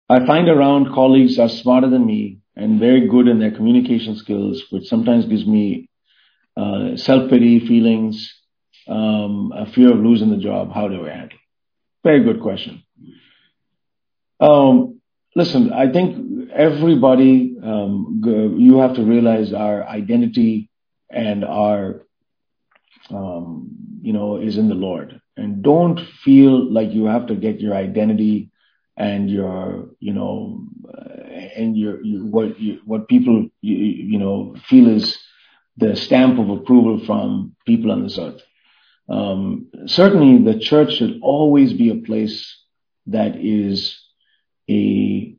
I find around colleagues are smarter than me and very good in their communication skills, which sometimes gives me self-pity feelings, a fear of losing the job. How do I handle? Very good question. Listen, I think everybody, you have to realize our identity and our, is in the Lord. And don't feel like you have to get your identity and your, and what people, feel is the stamp of approval from people on this earth. Certainly the church should always be a place that is a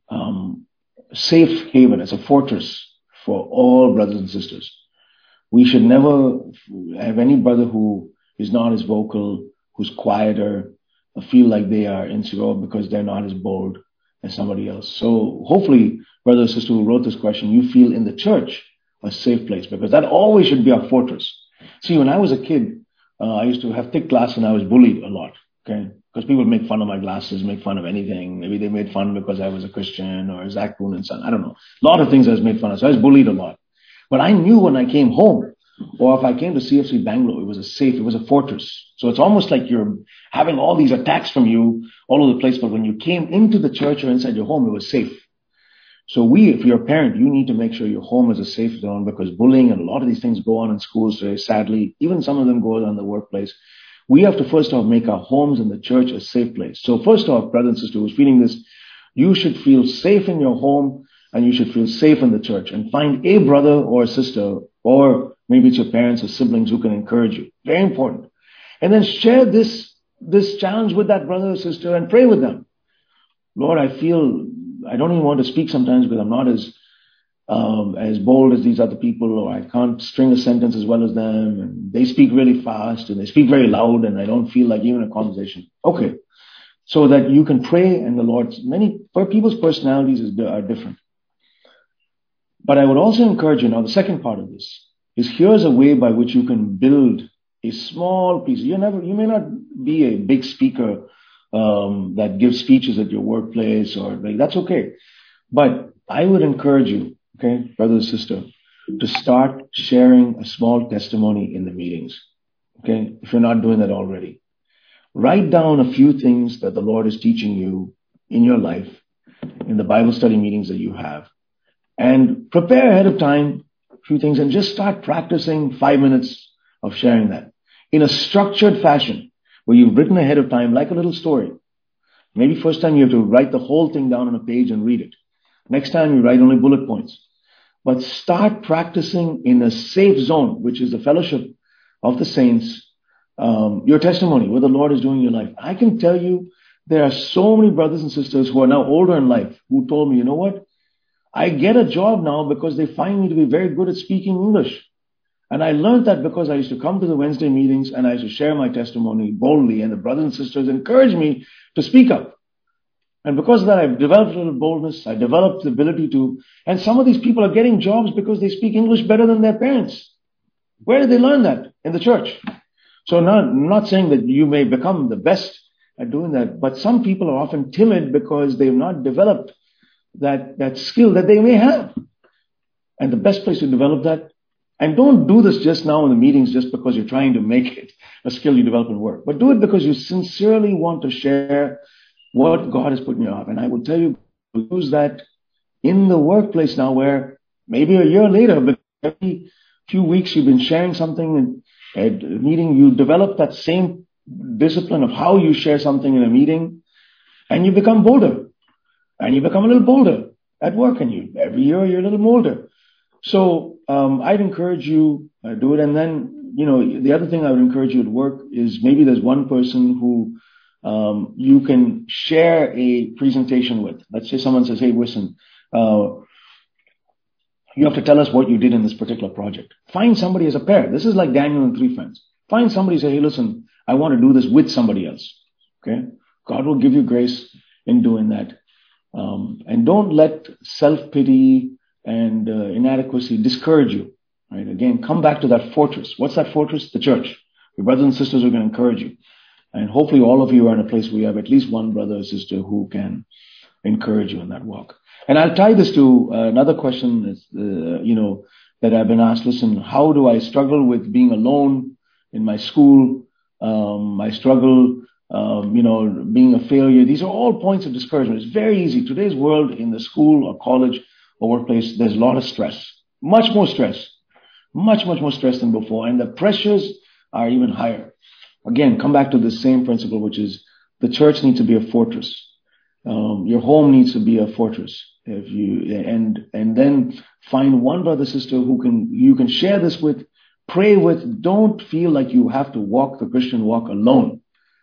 safe haven, as a fortress for all brothers and sisters. We should never have any brother who is not as vocal, who's quieter, feel like they are insecure because they're not as bold as somebody else. So hopefully, brother or sister who wrote this question, you feel in the church a safe place, because that always should be our fortress. See, when I was a kid, I used to have thick glasses and I was bullied a lot, okay? Because people would make fun of my glasses, make fun of anything. Maybe they made fun because I was a Christian or Zach Boone and son. I don't know. A lot of things I was made fun of. So I was bullied a lot. But I knew when I came home, or if I came to CFC Bangalore, it was a fortress. So it's almost like you're having all these attacks from you all over the place. But when you came into the church or inside your home, it was safe. So if you're a parent, you need to make sure your home is a safe zone, because bullying and a lot of these things go on in schools today. Sadly, even some of them go on in the workplace. We have to first off make our homes and the church a safe place. So first off, brother and sister who's feeling this, you should feel safe in your home and you should feel safe in the church, and find a brother or a sister, or maybe it's your parents or siblings who can encourage you. Very important. And then share this challenge with that brother or sister and pray with them. Lord, I feel I don't even want to speak sometimes because I'm not as bold as these other people, or I can't string a sentence as well as them, and they speak really fast and they speak very loud and I don't feel like even a conversation. Okay. So that you can pray, and the Lord, people's personalities are different. But I would also encourage you now, the second part of this is, here's a way by which you can build a small piece. You may not be a big speaker that gives speeches at your workplace, or that's okay. But I would encourage you, okay, brother or sister, to start sharing a small testimony in the meetings. Okay, if you're not doing that already. Write down a few things that the Lord is teaching you in your life, in the Bible study meetings that you have. And prepare ahead of time a few things and just start practicing 5 minutes of sharing that in a structured fashion, where you've written ahead of time like a little story. Maybe first time you have to write the whole thing down on a page and read it. Next time you write only bullet points. But start practicing in a safe zone, which is the fellowship of the saints, your testimony, what the Lord is doing in your life. I can tell you there are so many brothers and sisters who are now older in life who told me, you know what? I get a job now because they find me to be very good at speaking English. And I learned that because I used to come to the Wednesday meetings and I used to share my testimony boldly, and the brothers and sisters encouraged me to speak up. And because of that, I've developed a little boldness. I developed the ability to, and some of these people are getting jobs because they speak English better than their parents. Where did they learn that? In the church. So now, I'm not saying that you may become the best at doing that, but some people are often timid because they've not developed that skill that they may have. And the best place to develop that, and don't do this just now in the meetings just because you're trying to make it a skill you develop in work, but do it because you sincerely want to share what God has put in your heart. And I will tell you, use that in the workplace now, where maybe a year later, but every few weeks you've been sharing something at a meeting, you develop that same discipline of how you share something in a meeting, and you become bolder. And you become a little bolder at work, and every year you're a little bolder. So I'd encourage you to do it. And then, the other thing I would encourage you at work is, maybe there's one person who you can share a presentation with. Let's say someone says, hey, listen, you have to tell us what you did in this particular project. Find somebody as a pair. This is like Daniel and 3 friends. Find somebody and say, hey, listen, I want to do this with somebody else. Okay? God will give you grace in doing that. And don't let self-pity and inadequacy discourage you. Right? Again, come back to that fortress. What's that fortress? The church. Your brothers and sisters are going to encourage you. And hopefully all of you are in a place where you have at least one brother or sister who can encourage you in that walk. And I'll tie this to another question, that I've been asked. Listen, how do I struggle with being alone in my school? I struggle, being a failure. These are all points of discouragement. It's very easy. Today's world, in the school or college or workplace, there's a lot of stress. Much more stress. Much more stress than before. And the pressures are even higher. Again, come back to the same principle, which is the church needs to be a fortress. Your home needs to be a fortress. And then find one brother, sister you can share this with, pray with. Don't feel like you have to walk the Christian walk alone.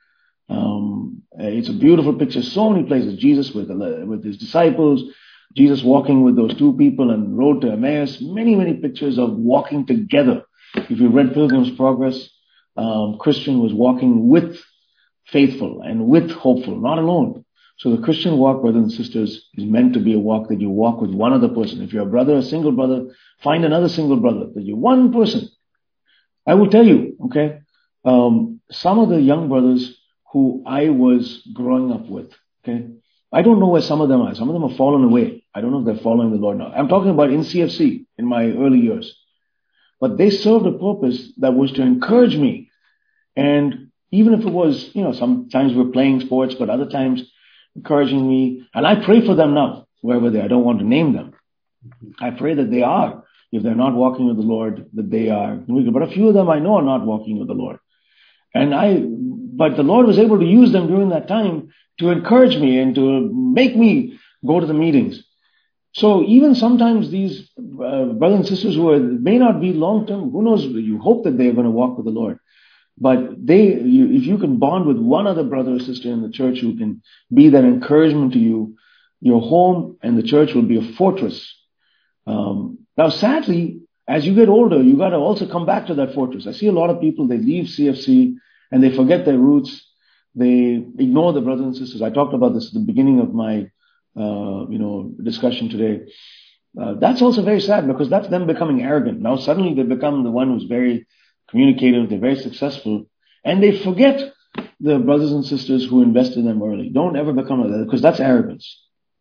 It's a beautiful picture. So many places. Jesus with his disciples, Jesus walking with those two people and road to Emmaus. Many pictures of walking together. If you read Pilgrim's Progress, Christian was walking with faithful and with hopeful, not alone. So the Christian walk, brothers and sisters, is meant to be a walk that you walk with one other person. If you're a brother, a single brother, find another single brother. That you're one person. I will tell you, okay, some of the young brothers who I was growing up with, okay, I don't know where some of them are. Some of them have fallen away. I don't know if they're following the Lord now. I'm talking about in CFC in my early years. But they served a purpose that was to encourage me. And even if it was, sometimes we're playing sports, but other times encouraging me. And I pray for them now, wherever they are. I don't want to name them. I pray that they are. If they're not walking with the Lord, that they are. But a few of them I know are not walking with the Lord. But the Lord was able to use them during that time to encourage me and to make me go to the meetings. So even sometimes these brothers and sisters who may not be long-term, who knows, you hope that they're going to walk with the Lord. But if you can bond with one other brother or sister in the church who can be that encouragement to you, your home and the church will be a fortress. Now, sadly, as you get older, you got to also come back to that fortress. I see a lot of people, they leave CFC and they forget their roots. They ignore the brothers and sisters. I talked about this at the beginning of my discussion today. That's also very sad because that's them becoming arrogant. Now suddenly they become the one who's very communicative, they're very successful, and they forget the brothers and sisters who invested in them early. Don't ever become like that because that's arrogance.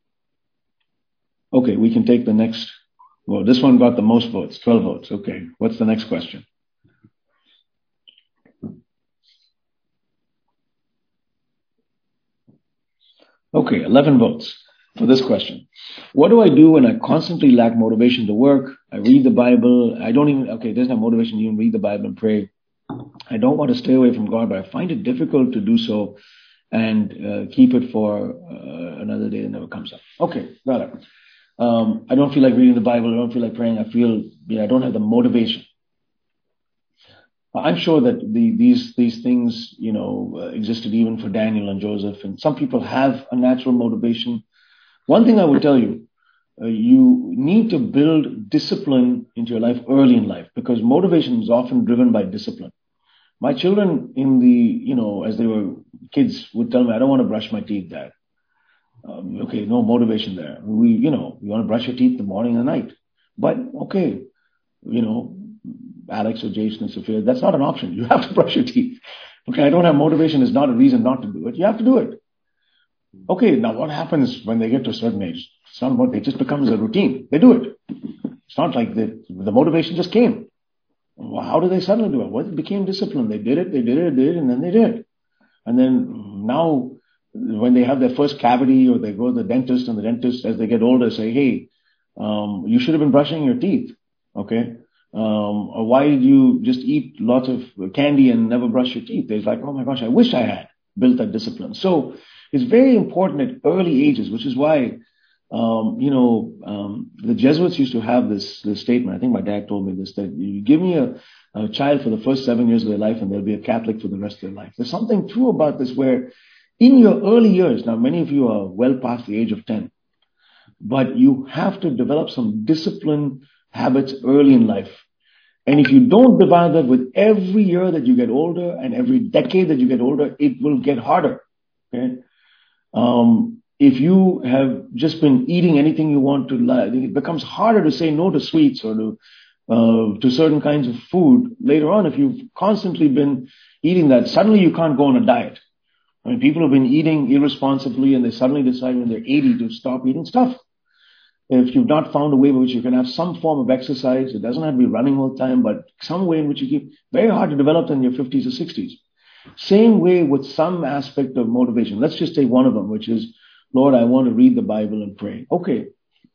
Okay, we can take the next. Well, this one got the most votes, 12 votes. Okay, what's the next question? Okay, 11 votes for this question. What do I do when I constantly lack motivation to work? I read the Bible. There's no motivation to even read the Bible and pray. I don't want to stay away from God, but I find it difficult to do so and keep it for another day that never comes up. Okay, got it. I don't feel like reading the Bible. I don't feel like praying. I don't have the motivation. I'm sure that these things, existed even for Daniel and Joseph. And some people have a natural motivation. One thing I will tell you, you need to build discipline into your life early in life because motivation is often driven by discipline. My children as they were kids would tell me, I don't want to brush my teeth, Dad. Okay, no motivation there. You want to brush your teeth in the morning and the night. But, okay, Alex or Jason or Sophia, that's not an option. You have to brush your teeth. Okay, I don't have motivation is not a reason not to do it. You have to do it. Okay, now what happens when they get to a certain age? It's not what, it just becomes a routine. They do it. It's not like the motivation just came. Well, how did they suddenly do it? Well, it became discipline. They did it, and then they did. And then now, when they have their first cavity or they go to the dentist, and the dentist, as they get older, say, hey, you should have been brushing your teeth. Okay? Or why did you just eat lots of candy and never brush your teeth? They're like, oh my gosh, I wish I had built that discipline. So it's very important at early ages, which is why, the Jesuits used to have this statement. I think my dad told me this, that you give me a child for the first 7 years of their life and they'll be a Catholic for the rest of their life. There's something true about this where in your early years, now many of you are well past the age of 10, but you have to develop some discipline habits early in life. And if you don't develop that with every year that you get older and every decade that you get older, it will get harder. Okay? If you have just been eating anything you want to, it becomes harder to say no to sweets or to certain kinds of food later on. If you've constantly been eating that, suddenly you can't go on a diet. I mean, people have been eating irresponsibly and they suddenly decide when they're 80 to stop eating stuff. If you've not found a way by which you can have some form of exercise, it doesn't have to be running all the time, but some way in which you keep, very hard to develop in your 50s or 60s. Same way with some aspect of motivation. Let's just take one of them, which is, Lord, I want to read the Bible and pray. Okay.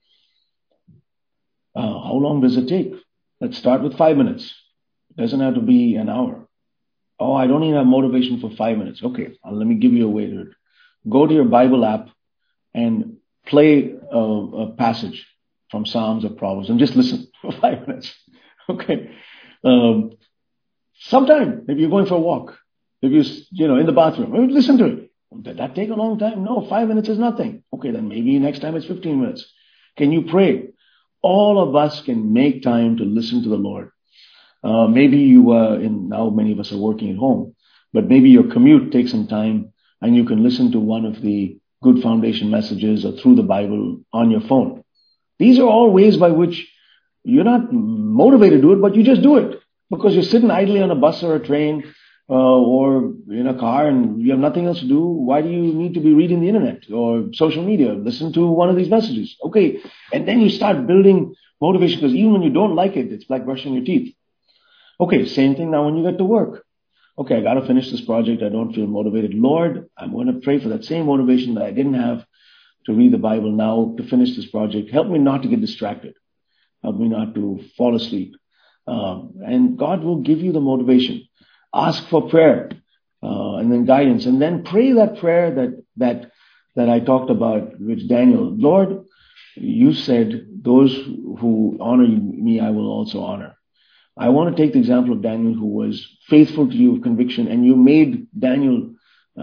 How long does it take? Let's start with 5 minutes. It doesn't have to be an hour. Oh, I don't even have motivation for 5 minutes. Okay, let me give you a way to do it. Go to your Bible app and play a passage from Psalms or Proverbs and just listen for 5 minutes. Okay. Sometime, maybe you're going for a walk. If you're, in the bathroom, listen to it. Did that take a long time? No, 5 minutes is nothing. Okay, then maybe next time it's 15 minutes. Can you pray? All of us can make time to listen to the Lord. Maybe now many of us are working at home, but maybe your commute takes some time and you can listen to one of the Good Foundation messages or through the Bible on your phone. These are all ways by which you're not motivated to do it, but you just do it because you're sitting idly on a bus or a train or in a car and you have nothing else to do. Why do you need to be reading the internet or social media? Listen to one of these messages. Okay. And then you start building motivation because even when you don't like it, it's like brushing your teeth. Okay, same thing now when you get to work. Okay, I got to finish this project. I don't feel motivated. Lord, I'm going to pray for that same motivation that I didn't have to read the Bible now to finish this project. Help me not to get distracted. Help me not to fall asleep. And God will give you the motivation. Ask for prayer and then guidance. And then pray that prayer that I talked about with Daniel. Lord, you said, those who honor me, I will also honor. I want to take the example of Daniel, who was faithful to you with conviction, and you made Daniel,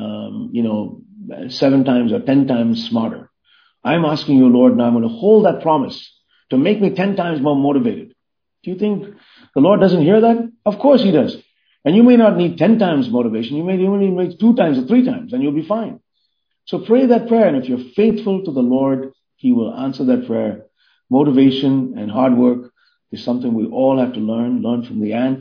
7 times or 10 times smarter. I'm asking you, Lord, now I'm going to hold that promise to make me 10 times more motivated. Do you think the Lord doesn't hear that? Of course he does. And you may not need 10 times motivation. You may only need 2 times or 3 times, and you'll be fine. So pray that prayer, and if you're faithful to the Lord, he will answer that prayer. Motivation and hard work is something we all have to learn from the ant,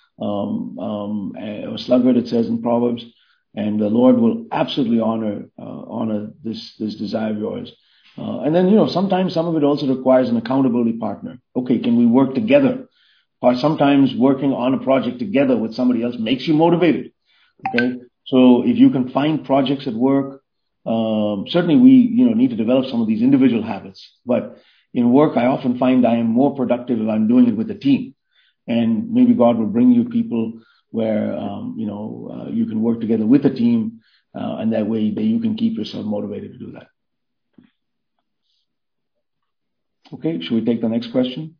or sluggard, it says in Proverbs, and the Lord will absolutely honor this desire of yours. And then, sometimes some of it also requires an accountability partner. Okay, can we work together? Or sometimes working on a project together with somebody else makes you motivated. Okay, so if you can find projects at work, certainly we, need to develop some of these individual habits, but in work, I often find I am more productive if I'm doing it with a team. And maybe God will bring you people where, you can work together with a team, and that way you can keep yourself motivated to do that. Okay, should we take the next question?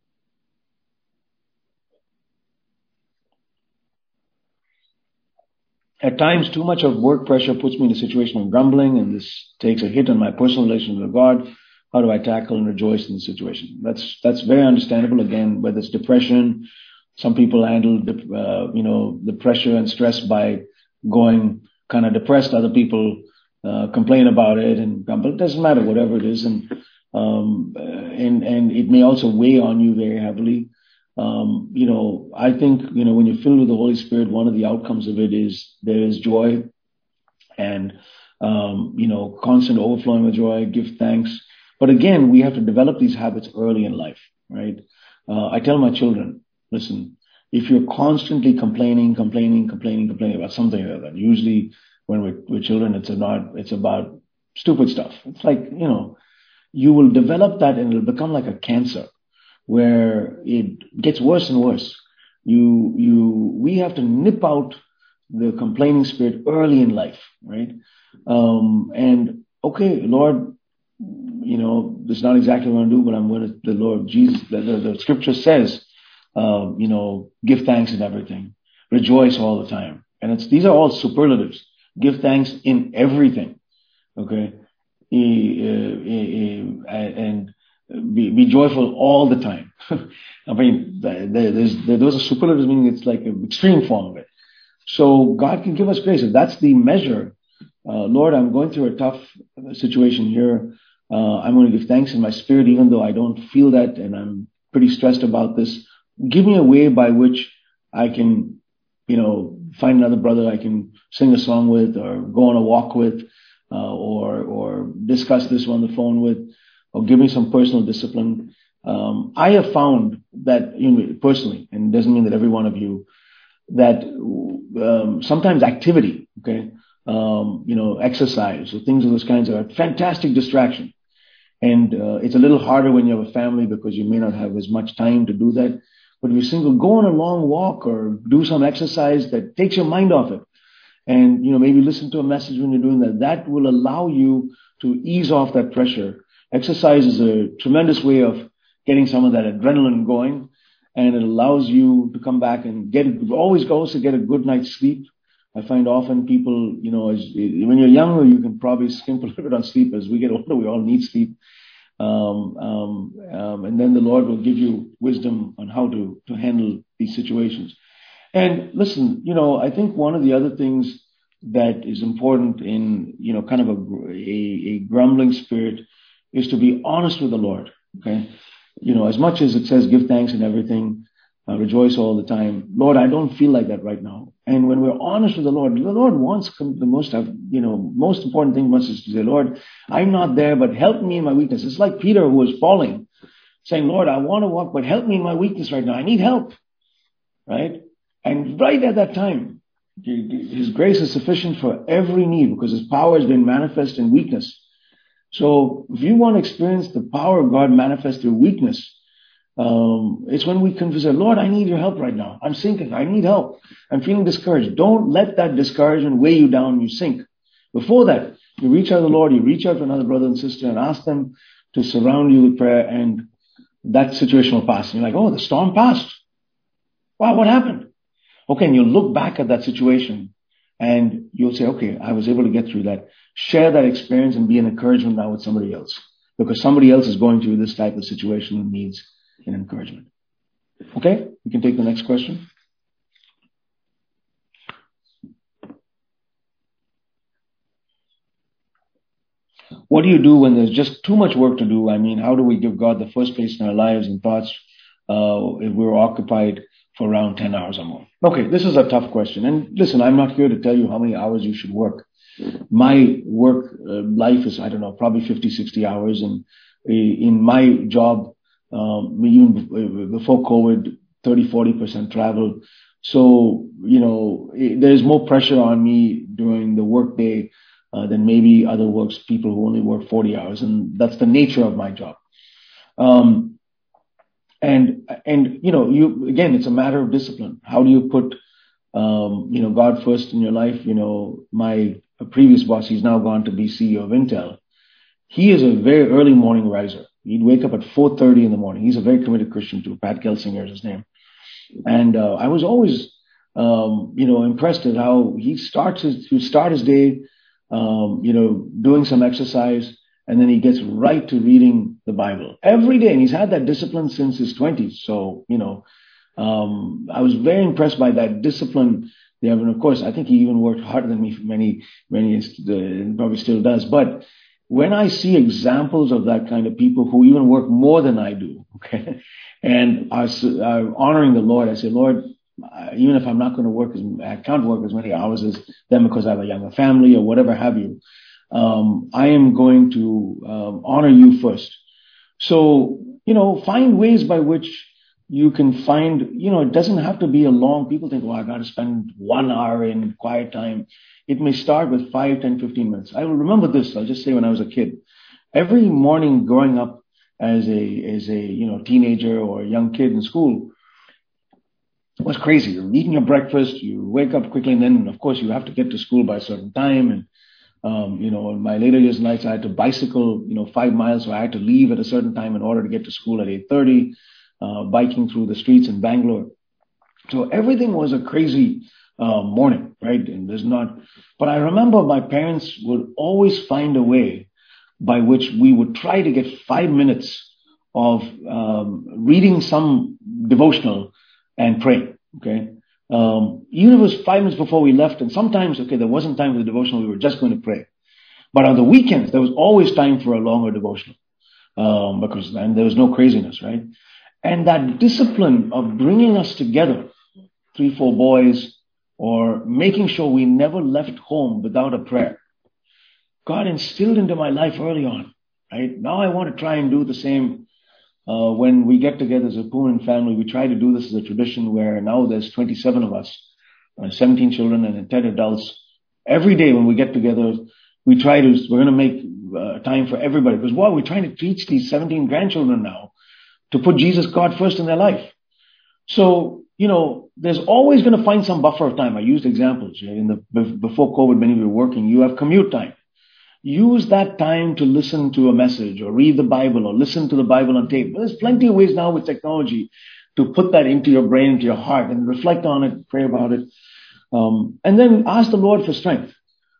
At times, too much of work pressure puts me in a situation of grumbling, and this takes a hit on my personal relationship with God. How do I tackle and rejoice in the situation? That's very understandable. Again, whether it's depression, some people handle the pressure and stress by going kind of depressed. Other people complain about it and grumble. It doesn't matter, whatever it is, and it may also weigh on you very heavily. I think when you're filled with the Holy Spirit, one of the outcomes of it is there is joy and constant overflowing with joy. Give thanks. But again, we have to develop these habits early in life, right? I tell my children, listen, if you're constantly complaining about something or other, usually when we're children, it's about stupid stuff. It's like, you will develop that and it'll become like a cancer where it gets worse and worse. We have to nip out the complaining spirit early in life, right? And okay, Lord, this is not exactly what I'm going to do, but I'm going to, the Lord Jesus, the scripture says, give thanks in everything. Rejoice all the time. And these are all superlatives. Give thanks in everything. Okay. And be joyful all the time. I mean, those are superlatives, meaning it's like an extreme form of it. So God can give us grace. If that's the measure, Lord, I'm going through a tough situation here. I'm going to give thanks in my spirit, even though I don't feel that and I'm pretty stressed about this. Give me a way by which I can, find another brother I can sing a song with, or go on a walk with, or discuss this on the phone with, or give me some personal discipline. I have found that, personally, and it doesn't mean that every one of you, that sometimes activity, okay, exercise or things of those kinds are a fantastic distraction. And it's a little harder when you have a family because you may not have as much time to do that. But if you're single, go on a long walk or do some exercise that takes your mind off it. And, maybe listen to a message when you're doing that. That will allow you to ease off that pressure. Exercise is a tremendous way of getting some of that adrenaline going. And it allows you to come back and always get a good night's sleep. I find often people, when you're younger, you can probably skimp a little bit on sleep. As we get older, we all need sleep. And then the Lord will give you wisdom on how to handle these situations. And listen, I think one of the other things that is important in, kind of a grumbling spirit is to be honest with the Lord. Okay. As much as it says, give thanks in everything, rejoice all the time. Lord, I don't feel like that right now. And when we're honest with the Lord wants the most important thing must is to say, Lord, I'm not there, but help me in my weakness. It's like Peter who was falling, saying, Lord, I want to walk, but help me in my weakness right now. I need help. Right? And right at that time, His grace is sufficient for every need because His power has been manifest in weakness. So if you want to experience the power of God manifest through weakness, it's when we confess, Lord, I need your help right now. I'm sinking. I need help. I'm feeling discouraged. Don't let that discouragement weigh you down and you sink. Before that, you reach out to the Lord, you reach out to another brother and sister and ask them to surround you with prayer, and that situation will pass. And you're like, oh, the storm passed. Wow, what happened? Okay, and you'll look back at that situation and you'll say, okay, I was able to get through that. Share that experience and be an encouragement now with somebody else, because somebody else is going through this type of situation and needs an encouragement. Okay, we can take the next question. What do you do when there's just too much work to do? I mean, how do we give God the first place in our lives and thoughts if we're occupied for around 10 hours or more? Okay, this is a tough question. And listen, I'm not here to tell you how many hours you should work. My work life is, I don't know, probably 50, 60 hours. And in my job, even before COVID, 30, 40% travel. So, there's more pressure on me during the workday than maybe other people who only work 40 hours. And that's the nature of my job. And again, it's a matter of discipline. How do you put, God first in your life? My previous boss, he's now gone to be CEO of Intel. He is a very early morning riser. He'd wake up at 4:30 in the morning. He's a very committed Christian too. Pat Gelsinger is his name. And I was always, impressed at how he start his day, doing some exercise, and then he gets right to reading the Bible every day. And he's had that discipline since his 20s. So, I was very impressed by that discipline. And of course, I think he even worked harder than me for many, and probably still does. But when I see examples of that kind of people who even work more than I do, okay, and are honoring the Lord, I say, Lord, even if I'm not going to work, I can't work as many hours as them because I have a younger family or whatever have you, I am going to honor you first. So, find ways by which you can find, it doesn't have to be a long, people think, I got to spend 1 hour in quiet time. It may start with 5, 10, 15 minutes. I will remember this. I'll just say when I was a kid, every morning growing up as a teenager or a young kid in school, it was crazy. You're eating your breakfast, you wake up quickly, and then, of course, you have to get to school by a certain time. And, in my later years in life, I had to bicycle, 5 miles, so I had to leave at a certain time in order to get to school at 8:30, biking through the streets in Bangalore. So everything was a crazy morning, right? And but I remember my parents would always find a way by which we would try to get 5 minutes of reading some devotional and praying, okay? Even if it was 5 minutes before we left, and sometimes, there wasn't time for the devotional, we were just going to pray. But on the weekends, there was always time for a longer devotional, because then there was no craziness, right? And that discipline of bringing us together, 3, 4 boys, or making sure we never left home without a prayer. God instilled into my life early on, right? Now I want to try and do the same. When we get together as a Purin family, we try to do this as a tradition where now there's 27 of us, 17 children and 10 adults. Every day when we get together, we're going to make time for everybody. Because we're trying to teach these 17 grandchildren now to put Jesus, God, first in their life. So, there's always going to find some buffer of time. I used examples. Before COVID, many of you were working. You have commute time. Use that time to listen to a message or read the Bible or listen to the Bible on tape. There's plenty of ways now with technology to put that into your brain, into your heart, and reflect on it, pray about it. And then ask the Lord for strength.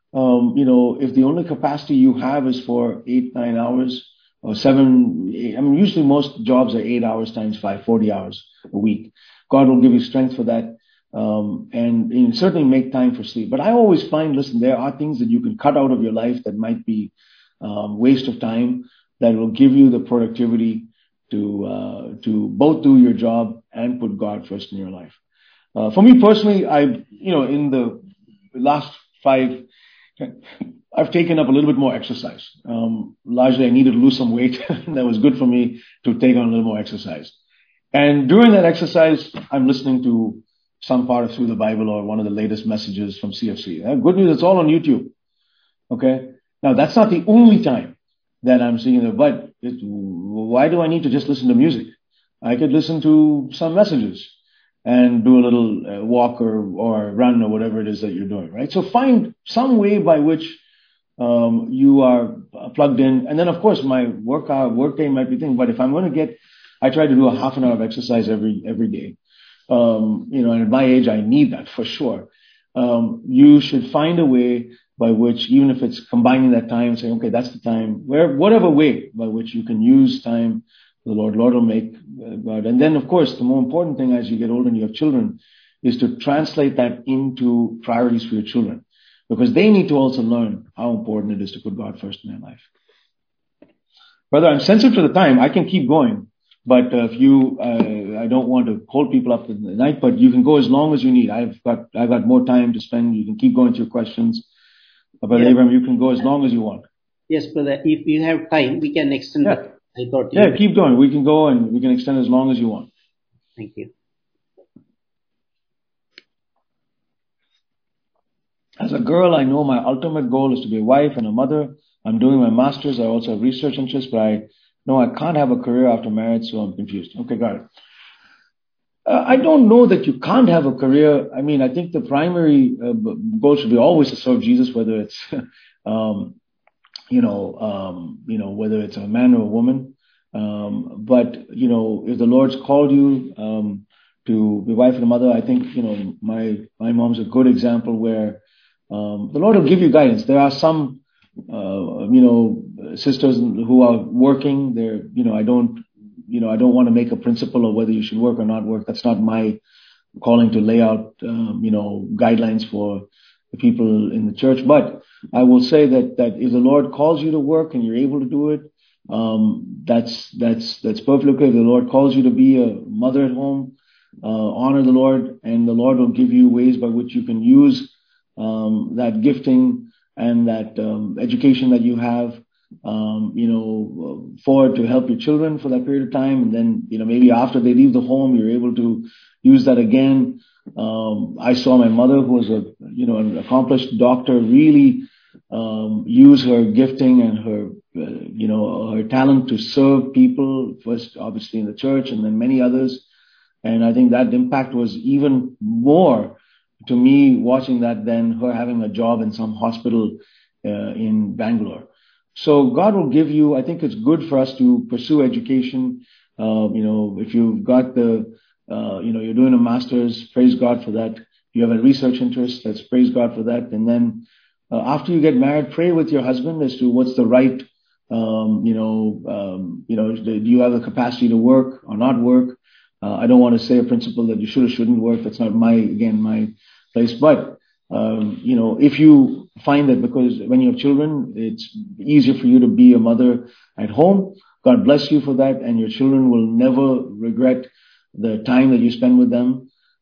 If the only capacity you have is for 8-9 hours or 7, usually most jobs are 8 hours times 5, 40 hours a week. God will give you strength for that. And certainly make time for sleep. But I always find, there are things that you can cut out of your life that might be waste of time that will give you the productivity to both do your job and put God first in your life. For me personally, in the last 5, I've taken up a little bit more exercise. Largely, I needed to lose some weight. That was good for me to take on a little more exercise. And during that exercise, I'm listening to some part of Through the Bible or one of the latest messages from CFC. Good news, it's all on YouTube. Okay? Now, that's not the only time that I'm seeing it, but why do I need to just listen to music? I could listen to some messages and do a little walk or run or whatever it is that you're doing, right? So find some way by which you are plugged in. And then, of course, my workday might be thing, but if I'm going to I try to do a half an hour of exercise every day. And at my age, I need that for sure. You should find a way by which, even if it's combining that time, saying, okay, that's the time, whatever way by which you can use time, the Lord will make God. And then, of course, the more important thing as you get older and you have children is to translate that into priorities for your children, because they need to also learn how important it is to put God first in their life. Brother, I'm sensitive to the time. I can keep going. But if I don't want to hold people up in the night, but you can go as long as you need. I've got more time to spend. You can keep going to your questions. Brother Abraham, you can go as long as you want. Yes, brother. If you have time, we can extend. Yeah. Keep going. We can go and we can extend as long as you want. Thank you. As a girl, I know my ultimate goal is to be a wife and a mother. I'm doing my master's. I also have research interests, but no, I can't have a career after marriage, so I'm confused. Okay, got it. I don't know that you can't have a career. I think the primary goal should be always to serve Jesus, whether it's, whether it's a man or a woman. But if the Lord's called you to be wife and a mother, I think, my mom's a good example where the Lord will give you guidance. There are some sisters who are working. I don't want to make a principle of whether you should work or not work. That's not my calling to lay out, guidelines for the people in the church. But I will say that if the Lord calls you to work and you're able to do it, that's perfectly okay. If the Lord calls you to be a mother at home, honor the Lord, and the Lord will give you ways by which you can use that gifting and that education that you have, forward to help your children for that period of time. And then, maybe after they leave the home, you're able to use that again. I saw my mother, who was an accomplished doctor, really use her gifting and her talent to serve people, first obviously in the church and then many others. And I think that impact was even more to me watching that than her having a job in some hospital in Bangalore. So God will give you, I think it's good for us to pursue education. If you've got you're doing a master's, praise God for that. If you have a research interest, let's praise God for that. And then after you get married, pray with your husband as to what's the right, do you have the capacity to work or not work? I don't want to say a principle that you should or shouldn't work. That's not my place. But, if you find that because when you have children, it's easier for you to be a mother at home, God bless you for that. And your children will never regret the time that you spend with them.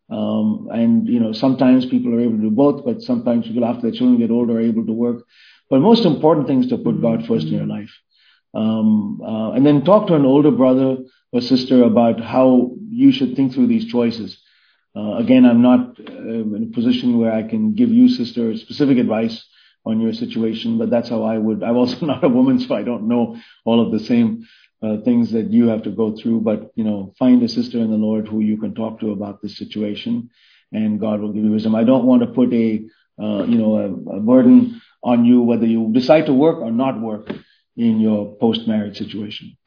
And, sometimes people are able to do both, but sometimes people after their children get older are able to work. But most important thing is to put God first in your life. And then talk to an older brother or sister about how you should think through these choices. Again, I'm not in a position where I can give you, sister, specific advice on your situation, but that's how I would. I'm also not a woman, so I don't know all of the same things that you have to go through. But, find a sister in the Lord who you can talk to about this situation, and God will give you wisdom. I don't want to put a burden on you, whether you decide to work or not work in your post-marriage situation.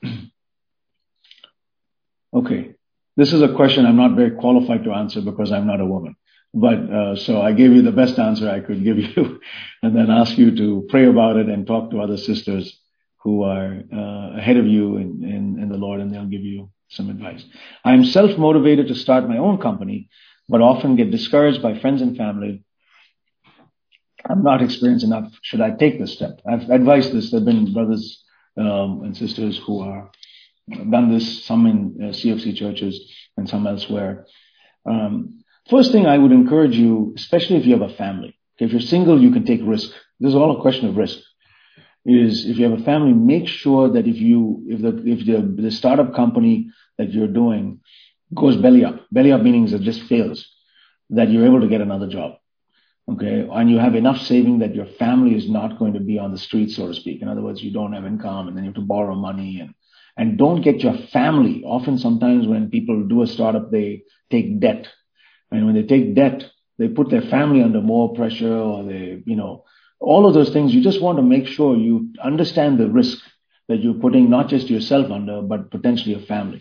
Okay. This is a question I'm not very qualified to answer because I'm not a woman. But so I gave you the best answer I could give you and then ask you to pray about it and talk to other sisters who are ahead of you in the Lord, and they'll give you some advice. I'm self-motivated to start my own company, but often get discouraged by friends and family. I'm not experienced enough. Should I take this step? I've advised this. There have been brothers and sisters who are done this, some in CFC churches and some elsewhere. First thing I would encourage you, especially if you have a family. Okay, if you're single, you can take risk. This is all a question of risk. Is if you have a family, make sure that if the startup company that you're doing goes belly up meaning it just fails, that you're able to get another job. Okay, and you have enough saving that your family is not going to be on the street, so to speak. In other words, you don't have income and then you have to borrow money and don't get your family. Often, sometimes when people do a startup, they take debt. And when they take debt, they put their family under more pressure, or all of those things. You just want to make sure you understand the risk that you're putting not just yourself under, but potentially your family.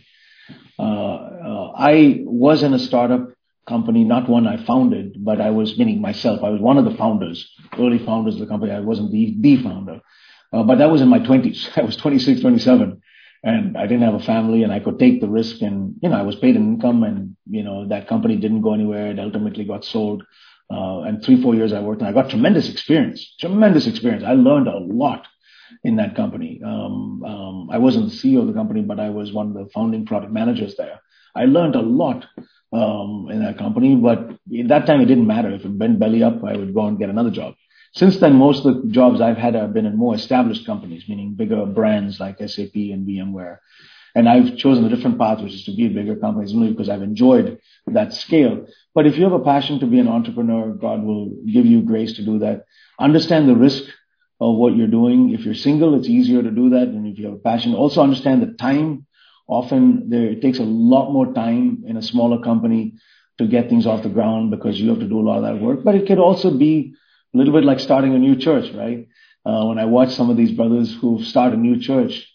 I was in a startup company, not one I founded, but I was, meaning myself, I was one of the founders, early founders of the company. I wasn't the founder. But that was in my 20s. I was 26, 27. And I didn't have a family, and I could take the risk, and, I was paid an income, and, that company didn't go anywhere. It ultimately got sold. And 3-4 years I worked, and I got tremendous experience. I learned a lot in that company. I wasn't the CEO of the company, but I was one of the founding product managers there. I learned a lot in that company, but at that time it didn't matter. If it went belly up, I would go and get another job. Since then, most of the jobs I've had have been in more established companies, meaning bigger brands like SAP and VMware. And I've chosen a different path, which is to be in bigger companies, only because I've enjoyed that scale. But if you have a passion to be an entrepreneur, God will give you grace to do that. Understand the risk of what you're doing. If you're single, it's easier to do that than if you have a passion. Also understand the time. Often it takes a lot more time in a smaller company to get things off the ground because you have to do a lot of that work. But it could also be a little bit like starting a new church, right? When I watch some of these brothers who start a new church,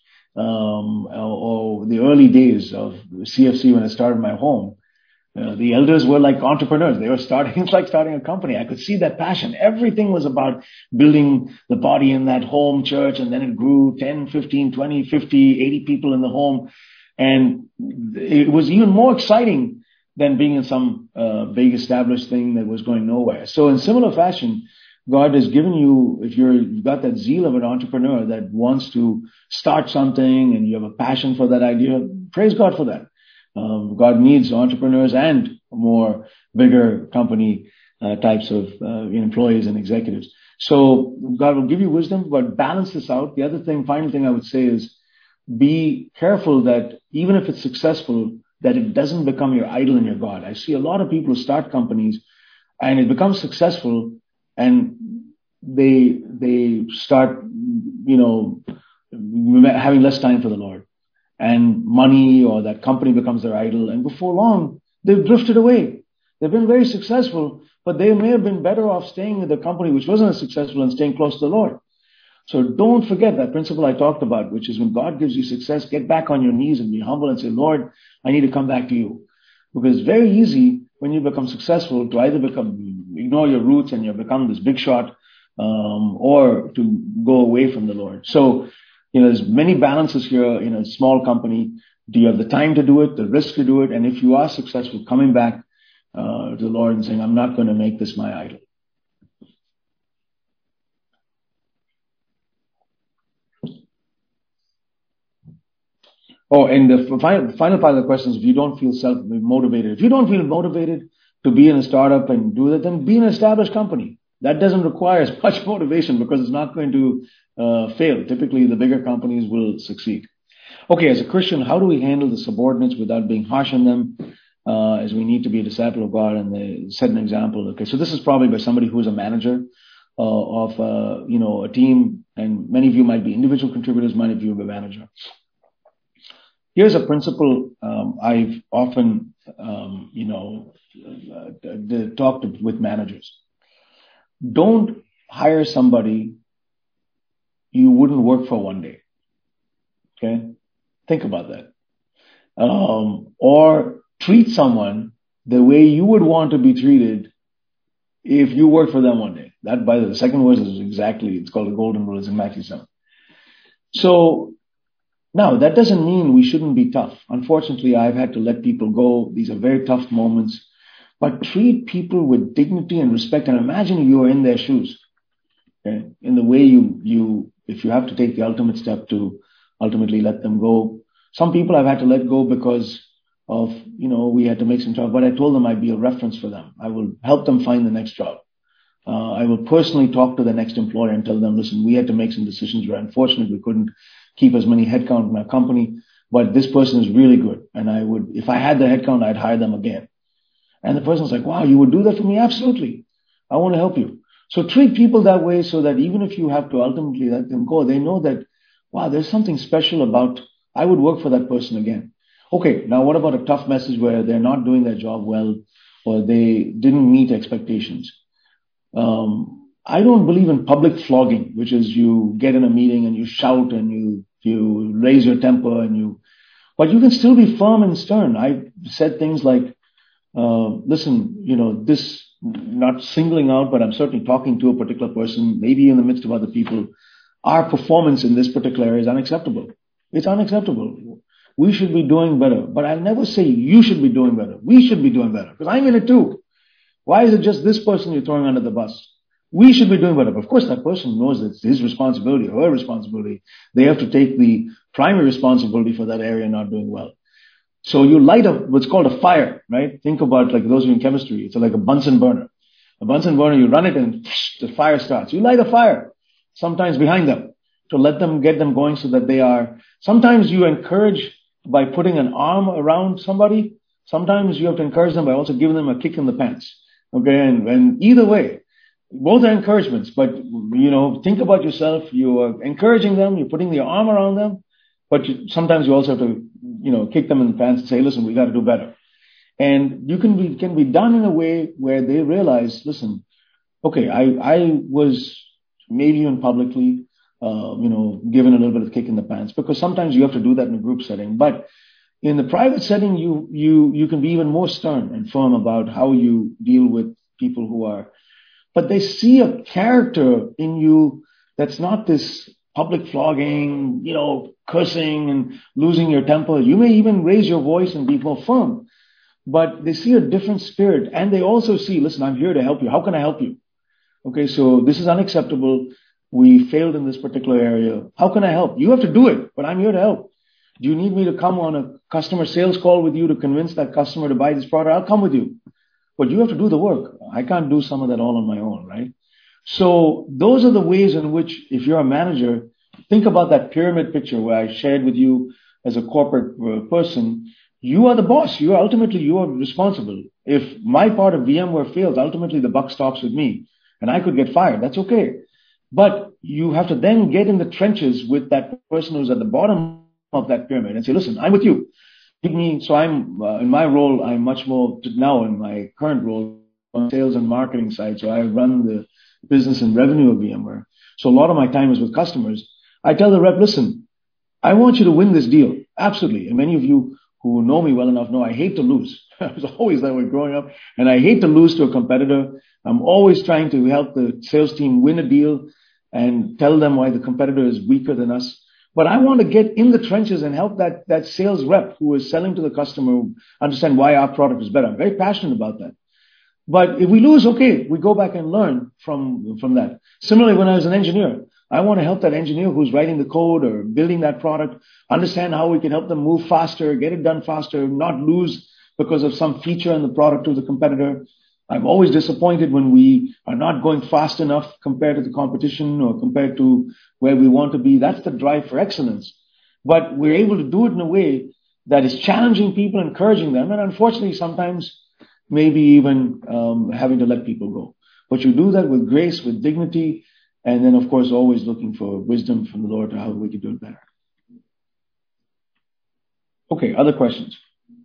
or the early days of CFC when I started my home, the elders were like entrepreneurs. They were starting, it's like starting a company. I could see that passion. Everything was about building the body in that home church, and then it grew 10, 15, 20, 50, 80 people in the home. And it was even more exciting than being in some big established thing that was going nowhere. So in similar fashion, God has given you, if you've got that zeal of an entrepreneur that wants to start something and you have a passion for that idea, praise God for that. God needs entrepreneurs and more bigger company types of employees and executives. So God will give you wisdom, but balance this out. The other thing, final thing I would say is be careful that even if it's successful, that it doesn't become your idol and your God. I see a lot of people who start companies and it becomes successful, and they start, having less time for the Lord, and money or that company becomes their idol. And before long, they've drifted away. They've been very successful, but they may have been better off staying with the company which wasn't as successful and staying close to the Lord. So don't forget that principle I talked about, which is when God gives you success, get back on your knees and be humble and say, Lord, I need to come back to you. Because it's very easy when you become successful to either ignore your roots and you become this big shot, or to go away from the Lord. So, there's many balances here in a small company. Do you have the time to do it, the risk to do it? And if you are successful, coming back to the Lord and saying, I'm not going to make this my idol. Oh, and the final part of the question is, if you don't feel self-motivated. If you don't feel motivated, to be in a startup and do that, then be in an established company. That doesn't require as much motivation because it's not going to fail. Typically, the bigger companies will succeed. Okay, as a Christian, how do we handle the subordinates without being harsh on them? As we need to be a disciple of God and set an example. Okay, so this is probably by somebody who is a manager of a team, and many of you might be individual contributors, many of you are a manager. Here's a principle I've often talked with managers. Don't hire somebody you wouldn't work for one day. Okay, think about that. Or treat someone the way you would want to be treated if you worked for them one day. That, by the second verse, is exactly, it's called the golden rule. It's in Matthew 7. So, now, that doesn't mean we shouldn't be tough. Unfortunately, I've had to let people go. These are very tough moments. But treat people with dignity and respect, and imagine if you were in their shoes. Okay? In the way if you have to take the ultimate step to ultimately let them go. Some people I've had to let go because of, we had to make some talk, but I told them I'd be a reference for them. I will help them find the next job. I will personally talk to the next employer and tell them, listen, we had to make some decisions where unfortunately we couldn't keep as many headcount in our company, but this person is really good. And I would, if I had the headcount, I'd hire them again. And the person's like, wow, you would do that for me? Absolutely. I want to help you. So treat people that way so that even if you have to ultimately let them go, they know that, wow, there's something special about, I would work for that person again. Okay, now what about a tough message where they're not doing their job well or they didn't meet expectations? I don't believe in public flogging, which is you get in a meeting and you shout and you raise your temper but you can still be firm and stern. I said things like, listen, this, not singling out, but I'm certainly talking to a particular person, maybe in the midst of other people. Our performance in this particular area is unacceptable. It's unacceptable. We should be doing better. But I'll never say you should be doing better. We should be doing better because I'm in it too. Why is it just this person you're throwing under the bus? We should be doing better. But of course, that person knows it's his responsibility or her responsibility. They have to take the primary responsibility for that area not doing well. So you light up what's called a fire, right? Think about, like those of you in chemistry, it's like a Bunsen burner. A Bunsen burner, you run it and the fire starts. You light a fire, sometimes behind them, to get them going so that they are, sometimes you encourage by putting an arm around somebody. Sometimes you have to encourage them by also giving them a kick in the pants. Okay, and either way, both are encouragements, but think about yourself. You are encouraging them, you're putting your arm around them, but sometimes you also have to, kick them in the pants and say, listen, we got to do better. And you can be done in a way where they realize, listen, okay, I was maybe even publicly, given a little bit of kick in the pants, because sometimes you have to do that in a group setting. But in the private setting, you can be even more stern and firm about how you deal with people who are, but they see a character in you that's not this public flogging, cursing and losing your temper. You may even raise your voice and be more firm, but they see a different spirit, and they also see, listen, I'm here to help you. How can I help you? Okay, so this is unacceptable. We failed in this particular area. How can I help? You have to do it, but I'm here to help. Do you need me to come on a customer sales call with you to convince that customer to buy this product? I'll come with you. But you have to do the work. I can't do some of that all on my own, right? So those are the ways in which, if you're a manager, think about that pyramid picture where I shared with you as a corporate person. You are the boss. You are responsible. If my part of VMware fails, ultimately the buck stops with me and I could get fired. That's okay. But you have to then get in the trenches with that person who's at the bottom of that pyramid and say, listen, I'm with you. So I'm, in my role, I'm much more now in my current role on sales and marketing side. So I run the business and revenue of VMware. So a lot of my time is with customers. I tell the rep, listen, I want you to win this deal. Absolutely. And many of you who know me well enough know I hate to lose. I was always that way growing up. And I hate to lose to a competitor. I'm always trying to help the sales team win a deal and tell them why the competitor is weaker than us. But I want to get in the trenches and help that sales rep who is selling to the customer understand why our product is better. I'm very passionate about that. But if we lose, okay, we go back and learn from that. Similarly, when I was an engineer, I want to help that engineer who's writing the code or building that product understand how we can help them move faster, get it done faster, not lose because of some feature in the product of the competitor. I'm always disappointed when we are not going fast enough compared to the competition or compared to where we want to be. That's the drive for excellence. But we're able to do it in a way that is challenging people, encouraging them, and unfortunately sometimes maybe even having to let people go. But you do that with grace, with dignity, and then of course always looking for wisdom from the Lord to how we can do it better. Okay, other questions?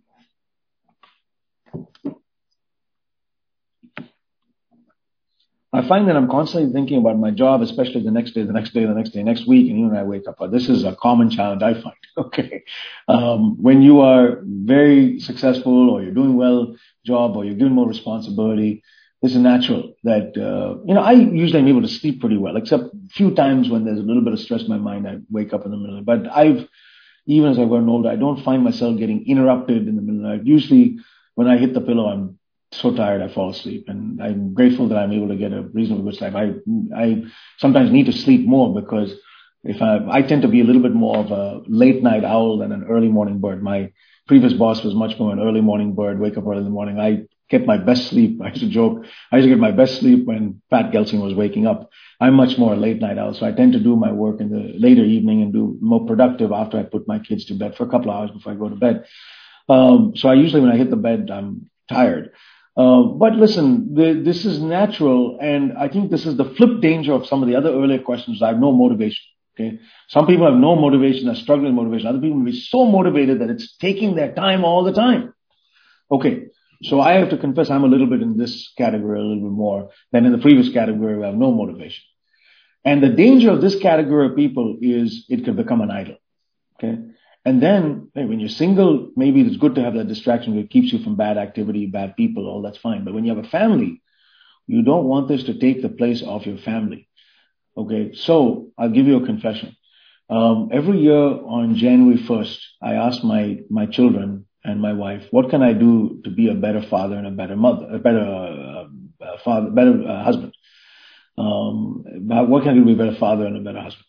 I find that I'm constantly thinking about my job, especially the next day, next week, and even when I wake up. But this is a common challenge I find. Okay. When you are very successful or you're doing well job or you're given more responsibility, this is natural that, I usually am able to sleep pretty well, except a few times when there's a little bit of stress in my mind, I wake up in the middle of the night. But even as I've gotten older, I don't find myself getting interrupted in the middle of the night. Usually when I hit the pillow, I'm so tired I fall asleep, and I'm grateful that I'm able to get a reasonable good sleep. I sometimes need to sleep more because if I tend to be a little bit more of a late night owl than an early morning bird. My previous boss was much more an early morning bird, wake up early in the morning. I get my best sleep. I used to joke, I used to get my best sleep when Pat Gelsing was waking up. I'm much more a late night owl, so I tend to do my work in the later evening and do more productive after I put my kids to bed for a couple of hours before I go to bed. So I usually, when I hit the bed, I'm tired. But listen, this is natural, and I think this is the flip danger of some of the other earlier questions. I have no motivation. Okay, some people have no motivation, are struggling with motivation. Other people will be so motivated that it's taking their time all the time. Okay, so I have to confess I'm a little bit in this category a little bit more than in the previous category where I have no motivation. And the danger of this category of people is it could become an idol. Okay. And then when you're single, maybe it's good to have that distraction that keeps you from bad activity, bad people, all that's fine. But when you have a family, you don't want this to take the place of your family. Okay, so I'll give you a confession. Every year on January 1st, I ask my children and my wife, what can I do to be a better father and a better mother, a better father, better husband? What can I do to be a better father and a better husband?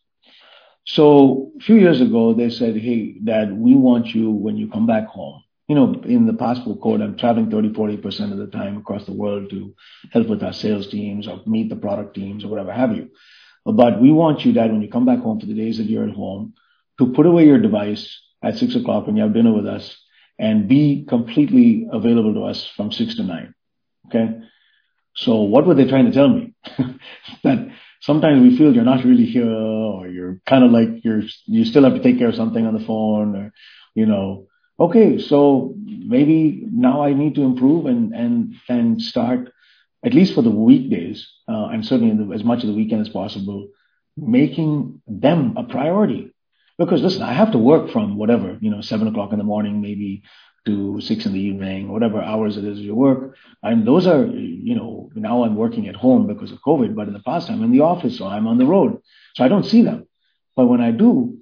So a few years ago, they said, hey, Dad, we want you when you come back home. In the passport code, I'm traveling 30-40% of the time across the world to help with our sales teams or meet the product teams or whatever have you. But we want you, Dad, when you come back home for the days that you're at home, to put away your device at 6 o'clock when you have dinner with us and be completely available to us from 6 to 9. Okay? So what were they trying to tell me? That sometimes we feel you're not really here, or you're kind of like you still have to take care of something on the phone, or, okay, so maybe now I need to improve and start, at least for the weekdays, and certainly as much of the weekend as possible, making them a priority. Because listen, I have to work from whatever, 7 o'clock in the morning, maybe to 6 in the evening, whatever hours it is you work. And those are, now I'm working at home because of COVID, but in the past I'm in the office or I'm on the road. So I don't see them. But when I do,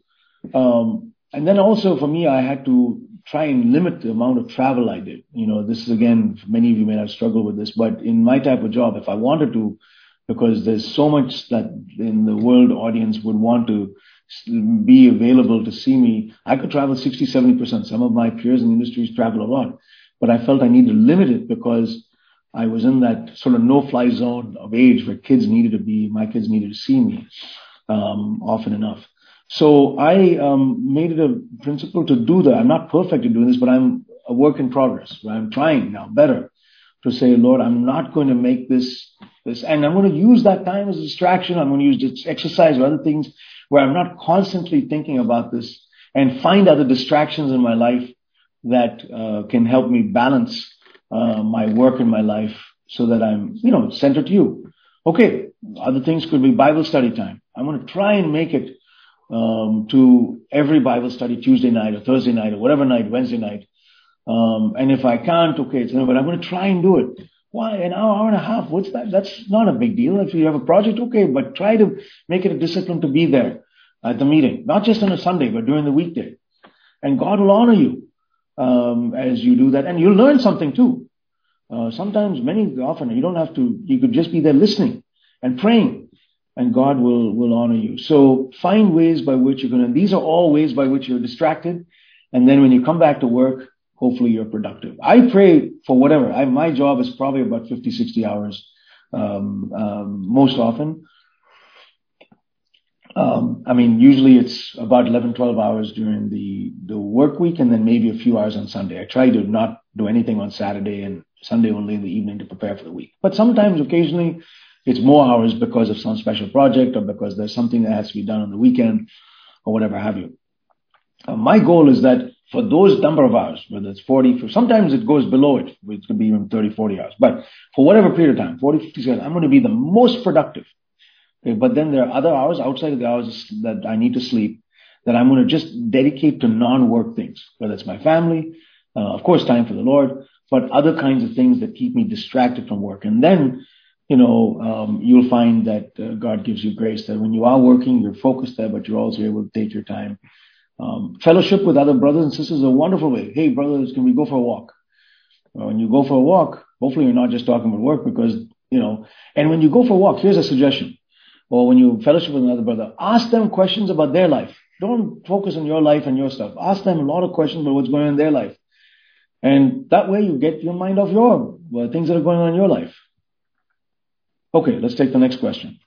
and then also for me, I had to try and limit the amount of travel I did. This is, again, many of you may not struggle with this, but in my type of job, if I wanted to, because there's so much that in the world audience would want to be available to see me, I could travel 60-70%. Some of my peers in the industries travel a lot, but I felt I needed to limit it because I was in that sort of no-fly zone of age where my kids needed to see me often enough. So I made it a principle to do that. I'm not perfect at doing this, but I'm a work in progress. I'm trying now better to say, Lord, I'm not going to make this, and I'm going to use that time as a distraction. I'm going to use this exercise or other things where I'm not constantly thinking about this, and find other distractions in my life that can help me balance my work in my life so that I'm, centered to you. Okay, other things could be Bible study time. I'm going to try and make it to every Bible study Tuesday night or Thursday night or whatever night, Wednesday night. And if I can't, okay, but I'm going to try and do it. Why? An hour and a half? What's that? That's not a big deal. If you have a project, okay, but try to make it a discipline to be there at the meeting, not just on a Sunday, but during the weekday. And God will honor you as you do that. And you'll learn something too. Sometimes, often, you don't have to, you could just be there listening and praying, and God will honor you. So find ways by which you're these are all ways by which you're distracted. And then when you come back to work, hopefully you're productive. I pray for whatever. My job is probably about 50, 60 hours most often. Usually it's about 11, 12 hours during the work week, and then maybe a few hours on Sunday. I try to not do anything on Saturday and Sunday only in the evening to prepare for the week. But sometimes, occasionally, it's more hours because of some special project or because there's something that has to be done on the weekend or whatever have you. My goal is that for those number of hours, whether it's 40, sometimes it goes below it. It could be even 30, 40 hours. But for whatever period of time, 40, 50 hours, I'm going to be the most productive. Okay, but then there are other hours outside of the hours that I need to sleep that I'm going to just dedicate to non-work things, whether it's my family, of course, time for the Lord, but other kinds of things that keep me distracted from work. And then, you'll find that God gives you grace that when you are working, you're focused there, but you're also able to take your time. Fellowship with other brothers and sisters is a wonderful way. Hey, brothers, can we go for a walk? When you go for a walk, hopefully you're not just talking about work because, and when you go for a walk, here's a suggestion. Or when you fellowship with another brother, ask them questions about their life. Don't focus on your life and your stuff. Ask them a lot of questions about what's going on in their life. And that way you get your mind off things that are going on in your life. Okay, let's take the next question.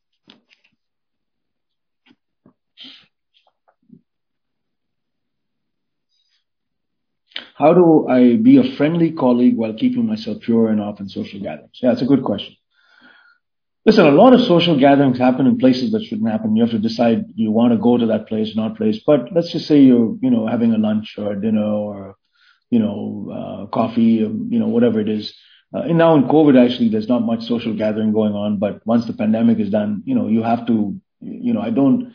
How do I be a friendly colleague while keeping myself pure and off in social gatherings? Yeah, it's a good question. Listen, a lot of social gatherings happen in places that shouldn't happen. You have to decide you want to go to that place, not place. But let's just say you're, having a lunch or a dinner or, coffee, whatever it is. And now in COVID, actually, there's not much social gathering going on. But once the pandemic is done, you have to, I don't,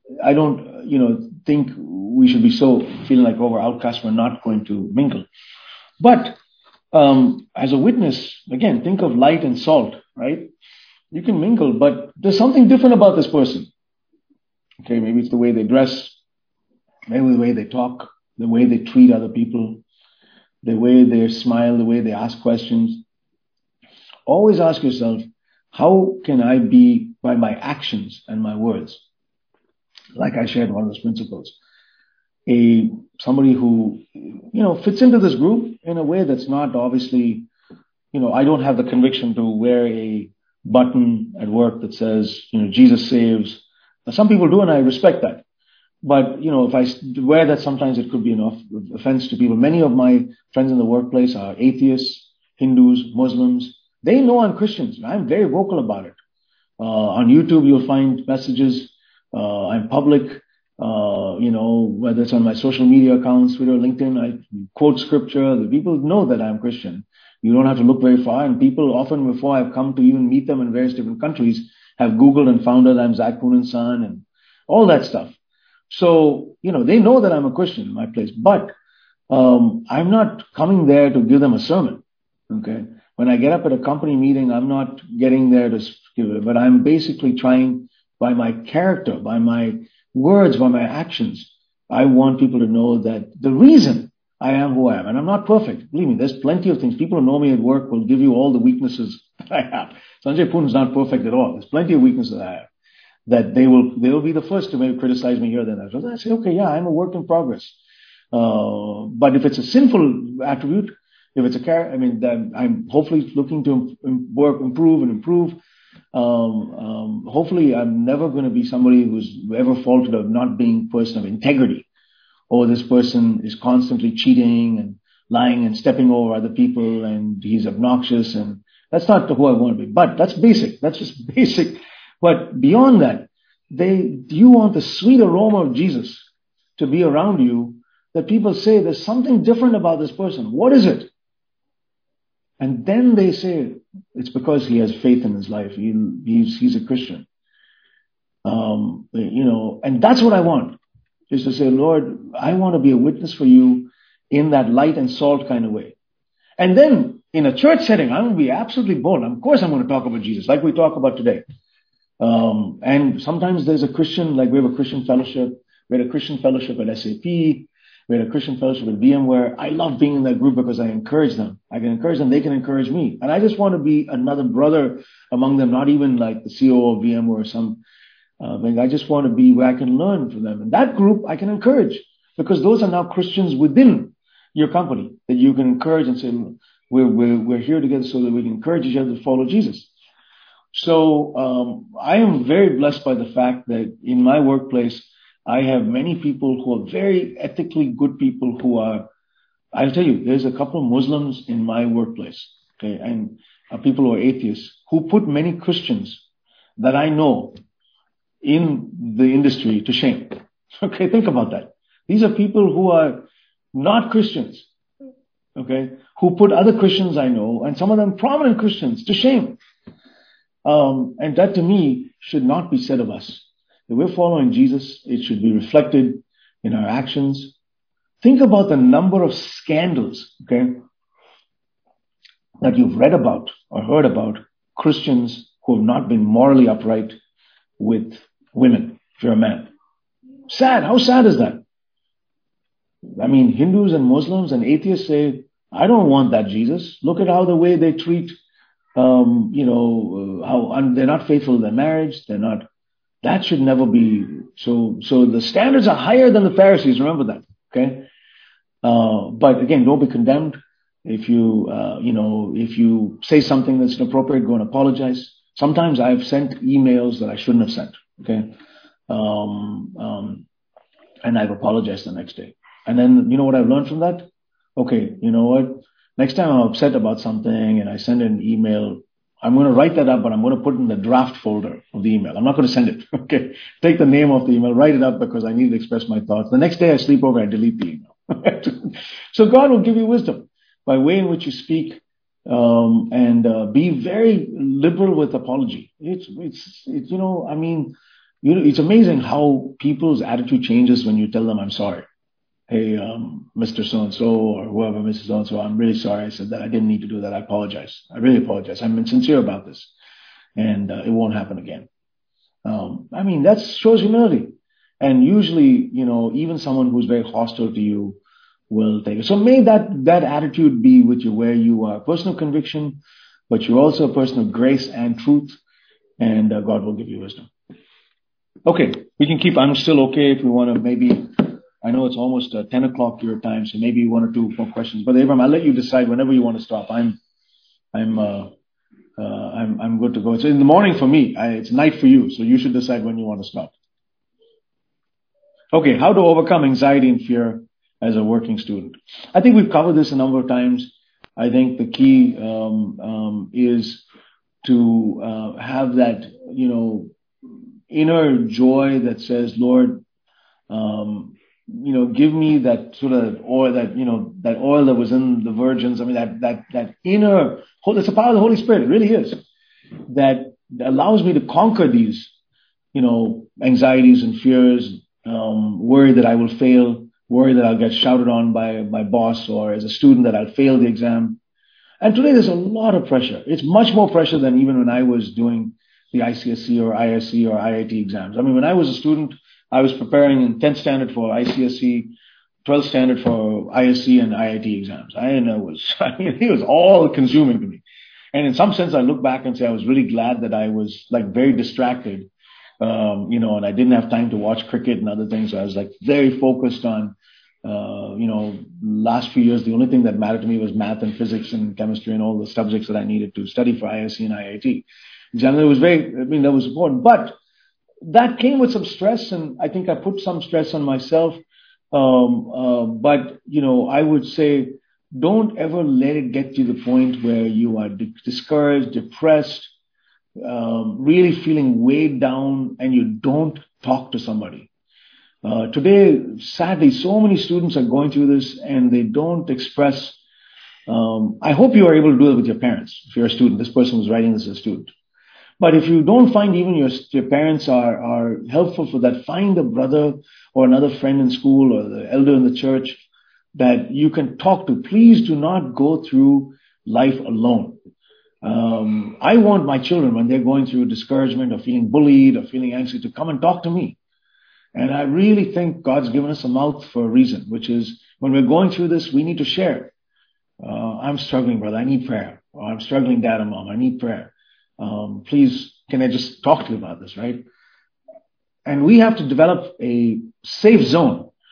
think we should be so feeling like we're outcasts. We're not going to mingle. But as a witness, again, think of light and salt, right? You can mingle, but there's something different about this person. Okay, maybe it's the way they dress, maybe the way they talk, the way they treat other people, the way they smile, the way they ask questions. Always ask yourself, how can I be by my actions and my words? Like I shared one of those principles. Somebody who, fits into this group in a way that's not obviously, I don't have the conviction to wear a button at work that says, Jesus saves. Now, some people do, and I respect that. But, if I wear that, sometimes it could be an offense to people. Many of my friends in the workplace are atheists, Hindus, Muslims. They know I'm Christians. I'm very vocal about it. On YouTube, you'll find messages. I'm public, whether it's on my social media accounts, Twitter, LinkedIn, I quote scripture. The people know that I'm Christian. You don't have to look very far. And people often, before I've come to even meet them in various different countries, have Googled and found out I'm Zach Poonan's son and all that stuff. So, they know that I'm a Christian in my place. But I'm not coming there to give them a sermon. Okay. When I get up at a company meeting, I'm not getting there to give it, but I'm basically trying by my character, by my words, by my actions. I want people to know that the reason I am who I am, and I'm not perfect. Believe me, there's plenty of things. People who know me at work will give you all the weaknesses that I have. Sanjay Poonan is not perfect at all. There's plenty of weaknesses that I have. That they will be the first to maybe criticize me here than that. So I say, okay, yeah, I'm a work in progress. But if it's a sinful attribute, if it's then I'm hopefully looking to improve. Hopefully I'm never going to be somebody who's ever faulted of not being a person of integrity. Or this person is constantly cheating and lying and stepping over other people and he's obnoxious, and that's not who I want to be. But that's basic. That's just basic. But beyond that, you want the sweet aroma of Jesus to be around you, that people say there's something different about this person. What is it? And then they say it's because he has faith in his life. He's a Christian. And that's what I want. Is to say, Lord, I want to be a witness for you in that light and salt kind of way. And then in a church setting, I'm going to be absolutely bold. Of course, I'm going to talk about Jesus like we talk about today. And sometimes there's a Christian, like we have a Christian fellowship. We had a Christian fellowship at SAP. We had a Christian fellowship at VMware. I love being in that group because I encourage them. I can encourage them. They can encourage me. And I just want to be another brother among them, not even like the CEO of VMware or some. I just want to be where I can learn from them. And that group I can encourage because those are now Christians within, your company, that you can encourage and say, we're here together so that we can encourage each other to follow Jesus. So I am very blessed by the fact that in my workplace, I have many people who are very ethically good people who are, I'll tell you, there's a couple of Muslims in my workplace, okay, and people who are atheists who put many Christians that I know in the industry to shame. Okay, think about that. These are people who are not Christians, okay, who put other Christians I know, and some of them prominent Christians, to shame. And that to me should not be said of us. If we're following Jesus, it should be reflected in our actions. Think about the number of scandals, okay, that you've read about or heard about Christians who have not been morally upright with women, if you're a man. Sad. How sad is that? I mean, Hindus and Muslims and atheists say, I don't want that Jesus. Look at how the way they treat, how they're not faithful to their marriage. They're not. That should never be. So the standards are higher than the Pharisees. Remember that. Okay. But again, don't be condemned. If you say something that's inappropriate, go and apologize. Sometimes I've sent emails that I shouldn't have sent. Okay. And I've apologized the next day. And then, you know what I've learned from that? Okay, you know what? Next time I'm upset about something and I send an email, I'm going to write that up, but I'm going to put it in the draft folder of the email. I'm not going to send it. Okay. Take the name of the email, write it up because I need to express my thoughts. The next day I sleep over, I delete the email. So God will give you wisdom by way in which you speak, and be very liberal with apology. It's amazing how people's attitude changes when you tell them, I'm sorry. Hey, Mr. So-and-so or whoever, Mrs. So-and-so, I'm really sorry. I said that. I didn't need to do that. I apologize. I really apologize. I'm sincere about this. And it won't happen again. That shows humility. And usually, even someone who's very hostile to you will take it. So may that attitude be with you where you are a person of conviction, but you're also a person of grace and truth. And God will give you wisdom. Okay, we can keep. I'm still okay if we want to maybe. I know it's almost 10 o'clock your time, so maybe one or two more questions. But Abraham, I'll let you decide whenever you want to stop. I'm good to go. It's in the morning for me. It's night for you, so you should decide when you want to stop. Okay, how to overcome anxiety and fear as a working student. I think we've covered this a number of times. I think the key is to have that, inner joy that says, Lord, give me that sort of oil, that oil that was in the virgins. I mean, that inner, it's the power of the Holy Spirit. It really is. That allows me to conquer these, anxieties and fears, worry that I will fail, worry that I'll get shouted on by my boss, or as a student that I'll fail the exam. And today there's a lot of pressure. It's much more pressure than even when I was doing the ICSE or ISE or IIT exams. I mean, when I was a student, I was preparing in 10th standard for ICSE, 12th standard for ISE and IIT exams. It was all consuming to me. And in some sense, I look back and say I was really glad that I was very distracted, and I didn't have time to watch cricket and other things. So I was very focused on, last few years, the only thing that mattered to me was math and physics and chemistry and all the subjects that I needed to study for ISE and IIT. Generally, that was important. But that came with some stress, and I think I put some stress on myself. But I would say, don't ever let it get to the point where you are discouraged, depressed, really feeling weighed down, and you don't talk to somebody. Today, sadly, so many students are going through this, and they don't express. I hope you are able to do it with your parents. If you're a student, this person was writing this as a student. But if you don't find even your parents are helpful for that, find a brother or another friend in school or the elder in the church that you can talk to. Please do not go through life alone. I want my children, when they're going through discouragement or feeling bullied or feeling anxious, to come and talk to me. And I really think God's given us a mouth for a reason, which is when we're going through this, we need to share. I'm struggling, brother. I need prayer. Or I'm struggling, dad and mom. I need prayer. Please, can I just talk to you about this, right? And we have to develop a safe zone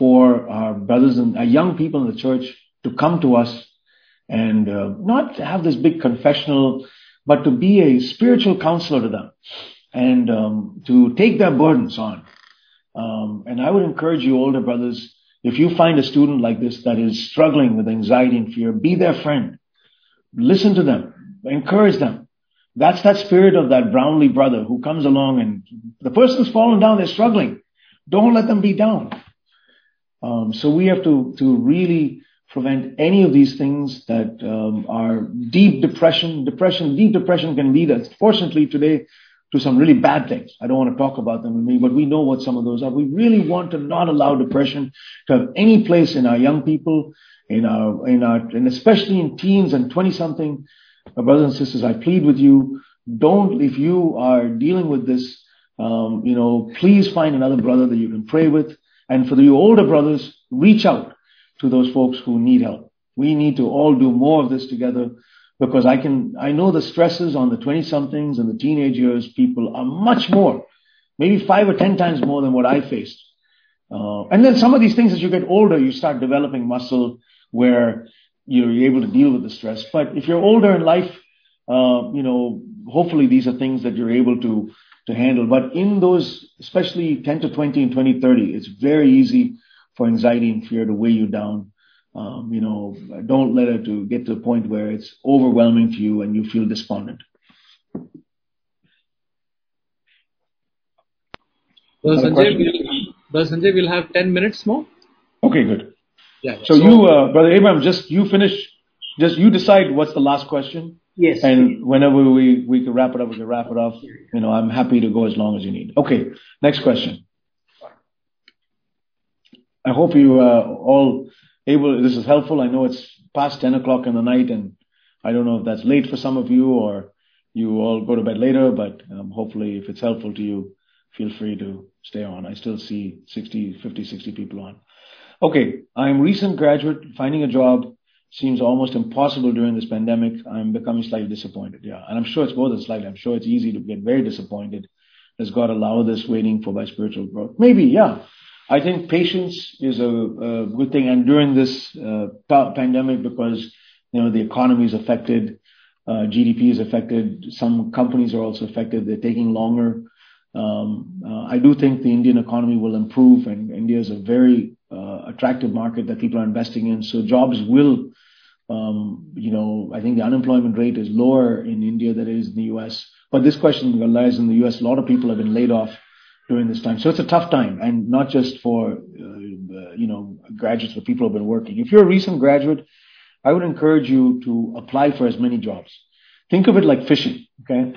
for our brothers and our young people in the church to come to us and not to have this big confessional, but to be a spiritual counselor to them and to take their burdens on. And I would encourage you, older brothers, if you find a student like this that is struggling with anxiety and fear, be their friend. Listen to them. Encourage them. That's that spirit of that Brownlee brother who comes along and the person's fallen down, they're struggling. Don't let them be down. So we have to really prevent any of these things that are deep depression. Deep depression can lead us, fortunately today, to some really bad things. I don't want to talk about them with me, but we know what some of those are. We really want to not allow depression to have any place in our young people, and especially in teens and 20-something. Brothers and sisters, I plead with you, if you are dealing with this, please find another brother that you can pray with. And for you older brothers, reach out to those folks who need help. We need to all do more of this together, because I know the stresses on the 20-somethings and the teenage years people are much more, maybe 5 or 10 times more than what I faced. And then some of these things, as you get older, you start developing muscle where you're able to deal with the stress. But if you're older in life, hopefully these are things that you're able to handle. But in those, especially 10 to 20 and 20, 30, it's very easy for anxiety and fear to weigh you down. Don't let it to get to the point where it's overwhelming to you and you feel despondent. Brother Sanjay, we'll have 10 minutes more. Okay, good. Yeah. So you, Brother Abraham, you decide what's the last question. Yes. And whenever we can wrap it up, we can wrap it up. I'm happy to go as long as you need. Okay, next question. I hope you all this is helpful. I know it's past 10 o'clock in the night, and I don't know if that's late for some of you or you all go to bed later, but hopefully if it's helpful to you, feel free to stay on. I still see 50, 60 people on. Okay, I'm a recent graduate. Finding a job seems almost impossible during this pandemic. I'm becoming slightly disappointed. Yeah, and I'm sure it's more than slightly. I'm sure it's easy to get very disappointed. Does God allow this, waiting for my spiritual growth? Maybe, yeah. I think patience is a good thing. And during this pandemic, because the economy is affected, GDP is affected. Some companies are also affected. They're taking longer. I do think the Indian economy will improve, and India is a very attractive market that people are investing in. So jobs will, I think the unemployment rate is lower in India than it is in the US. But this question lies in the US. A lot of people have been laid off during this time. So it's a tough time, and not just for, graduates, but people who have been working. If you're a recent graduate, I would encourage you to apply for as many jobs. Think of it like fishing, okay?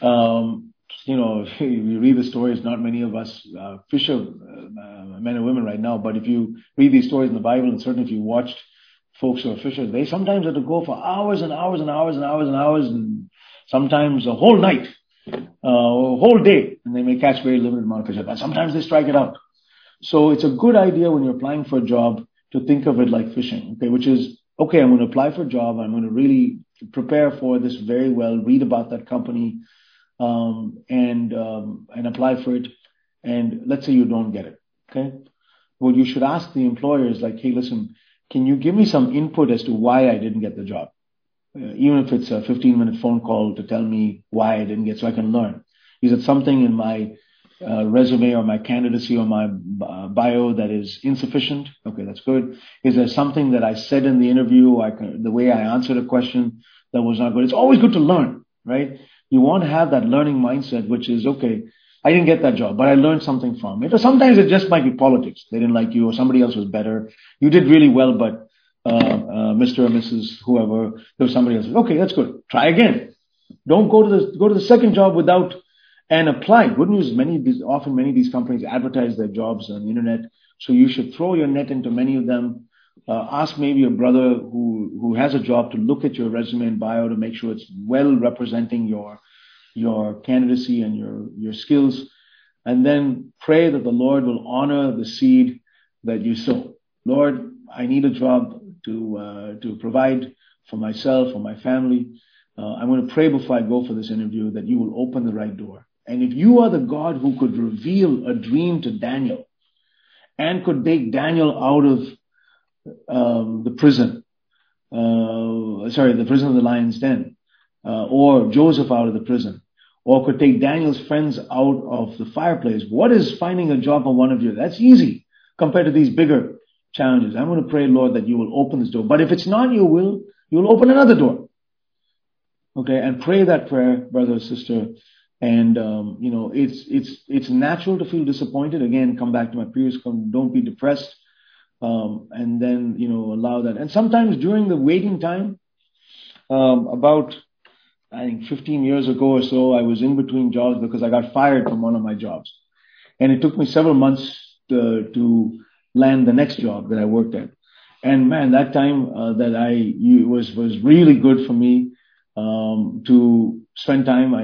If you read the stories, not many of us fisher, men and women right now, but if you read these stories in the Bible, and certainly if you watched folks who are fishers, they sometimes have to go for hours and hours and hours and hours and hours, and sometimes a whole night, a whole day, and they may catch very limited amount of fish. But sometimes they strike it out. So it's a good idea when you're applying for a job to think of it like fishing, okay, which is, okay, I'm going to apply for a job. I'm going to really prepare for this very well, read about that company, and apply for it. And let's say you don't get it, okay? Well, you should ask the employers, like, hey, listen, can you give me some input as to why I didn't get the job? Even if it's a 15-minute phone call to tell me why I didn't get, so I can learn. Is it something in my resume or my candidacy or my bio that is insufficient? Okay, that's good. Is there something that I said in the interview, the way I answered a question that was not good? It's always good to learn, right? You want to have that learning mindset, which is, okay, I didn't get that job, but I learned something from it. Or sometimes it just might be politics. They didn't like you, or somebody else was better. You did really well, but Mr. or Mrs. whoever, there was somebody else. Okay, that's good. Try again. Don't go to the second job without and apply. Good news, many of these companies advertise their jobs on the internet, so you should throw your net into many of them. Ask maybe a brother who has a job to look at your resume and bio to make sure it's well representing your candidacy and your skills, and then pray that the Lord will honor the seed that you sow. Lord, I need a job to provide for myself, for my family. I'm going to pray before I go for this interview that you will open the right door. And if you are the God who could reveal a dream to Daniel and could take Daniel out of the prison, the prison of the lion's den, or Joseph out of the prison, or could take Daniel's friends out of the fireplace. What is finding a job for one of you? That's easy compared to these bigger challenges. I'm going to pray, Lord, that you will open this door. But if it's not your will, you'll open another door. Okay, and pray that prayer, brother or sister. And it's natural to feel disappointed. Again, come back to my previous comment. Don't be depressed. And then, allow that. And sometimes during the waiting time, about, I think 15 years ago or so, I was in between jobs because I got fired from one of my jobs. And it took me several months to land the next job that I worked at. And man, that time was really good for me to spend time,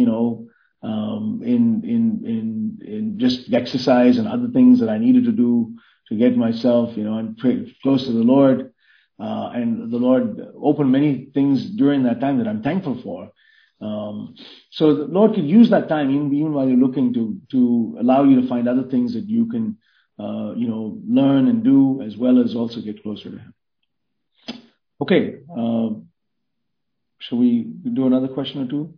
in just exercise and other things that I needed to do to get myself, and pray close to the Lord. And the Lord opened many things during that time that I'm thankful for. So the Lord could use that time, even while you're looking to allow you to find other things that you can, learn and do, as well as also get closer to Him. Okay. Shall we do another question or two?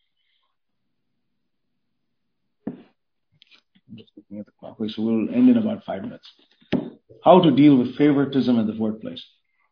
I'm just looking at the clock. Okay, so we'll end in about 5 minutes. How to deal with favoritism at the workplace.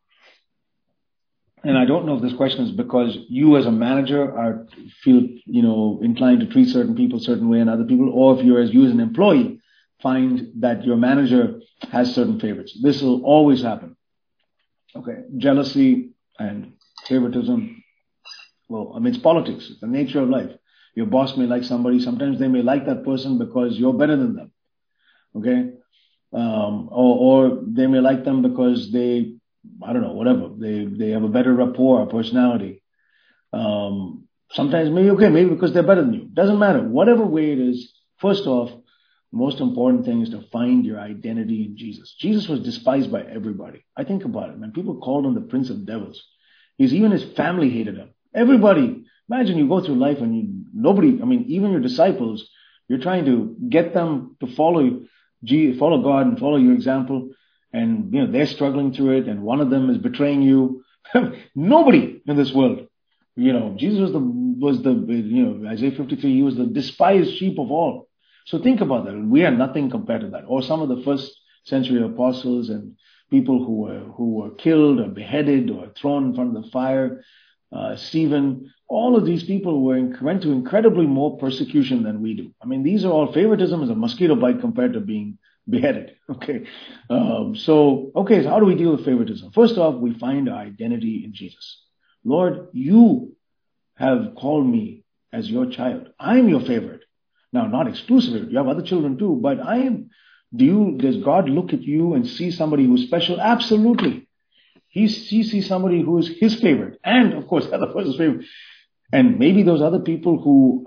And I don't know if this question is because you as a manager feel inclined to treat certain people a certain way and other people, or if you as an employee find that your manager has certain favorites. This will always happen. Okay, jealousy and favoritism. Well, it's politics. It's the nature of life. Your boss may like somebody. Sometimes they may like that person because you're better than them. Okay, or they may like them because they, I don't know, whatever. They have a better rapport or personality. Sometimes maybe because they're better than you. Doesn't matter. Whatever way it is, first off, the most important thing is to find your identity in Jesus. Jesus was despised by everybody. I think about it, man. People called him the Prince of Devils. Even his family hated him. Everybody. Imagine you go through life and even your disciples, you're trying to get them to follow God and follow your example. And, they're struggling through it, and one of them is betraying you. Nobody in this world, Jesus was the Isaiah 53, he was the despised sheep of all. So think about that. We are nothing compared to that. Or some of the first century apostles and people who were killed or beheaded or thrown in front of the fire, Stephen, all of these people went to incredibly more persecution than we do. These are all, favoritism is a mosquito bite compared to being beheaded. Okay. So how do we deal with favoritism? First off, we find our identity in Jesus. Lord, you have called me as your child. I'm your favorite. Now, not exclusively. You have other children too, but I am. Does God look at you and see somebody who's special? Absolutely. He sees somebody who is his favorite. And of course, the other person's favorite. And maybe those other people who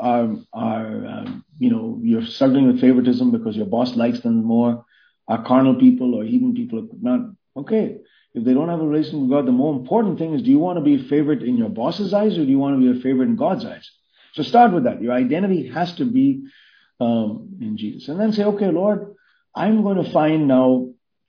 you're struggling with favoritism because your boss likes them more, are carnal people or heathen people. Not okay. If they don't have a relationship with God, the more important thing is, do you want to be a favorite in your boss's eyes, or do you want to be a favorite in God's eyes? So start with that. Your identity has to be in Jesus. And then say, okay, Lord, I'm going to find now,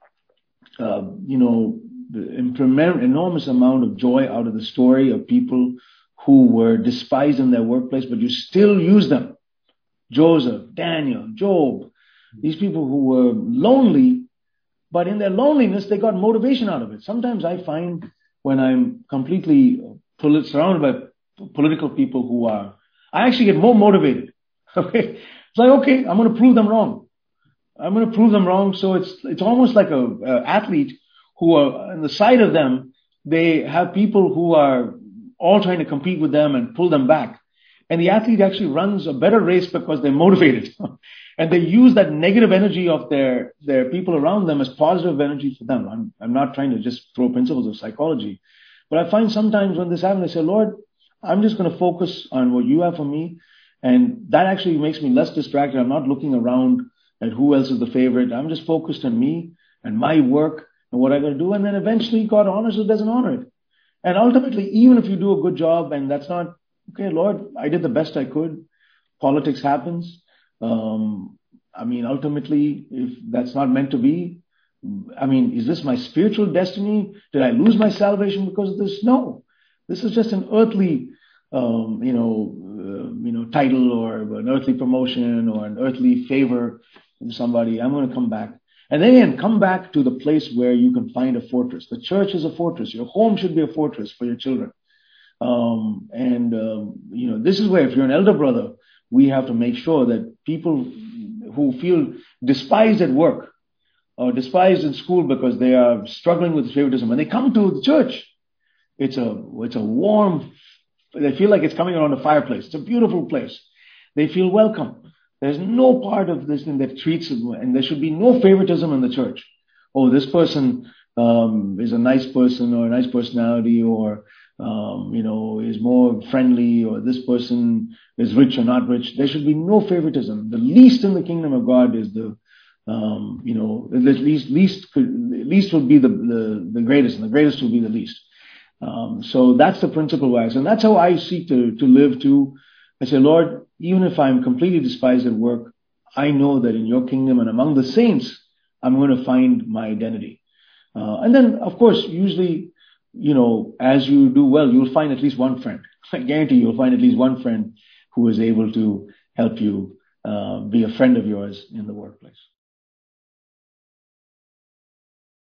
the enormous amount of joy out of the story of people who were despised in their workplace, but you still use them. Joseph, Daniel, Job, these people who were lonely, but in their loneliness, they got motivation out of it. Sometimes I find when I'm completely surrounded by political people I actually get more motivated. Okay, it's like, okay, I'm going to prove them wrong. So it's almost like a athlete who are on the side of them. They have people who are all trying to compete with them and pull them back. And the athlete actually runs a better race because they're motivated. And they use that negative energy of their people around them as positive energy for them. I'm not trying to just throw principles of psychology. But I find sometimes when this happens, I say, Lord, I'm just going to focus on what you have for me. And that actually makes me less distracted. I'm not looking around at who else is the favorite. I'm just focused on me and my work and what I got to do. And then eventually God honors or doesn't honor it. And ultimately, even if you do a good job and that's not, okay, Lord, I did the best I could. Politics happens. I mean, ultimately, if that's not meant to be, I mean, is this my spiritual destiny? Did I lose my salvation because of this? No. This is just an earthly, title or an earthly promotion or an earthly favor from somebody. I'm going to come back. And then come back to the place where you can find a fortress. The church is a fortress. Your home should be a fortress for your children. This is where if you're an elder brother, we have to make sure that people who feel despised at work or despised in school because they are struggling with favoritism, when they come to the church, it's a warm, they feel like it's coming around a fireplace. It's a beautiful place. They feel welcome. There's no part of this thing that treats them, and there should be no favoritism in the church. Oh, this person is a nice person or a nice personality or, is more friendly, or this person is rich or not rich. There should be no favoritism. The least in the kingdom of God is the least will be the greatest, and the greatest will be the least. So that's the principle wise, and that's how I seek to live too. I say, Lord, even if I'm completely despised at work, I know that in your kingdom and among the saints, I'm going to find my identity. And then, of course, usually, as you do well, you'll find at least one friend. I guarantee you'll find at least one friend who is able to help you be a friend of yours in the workplace.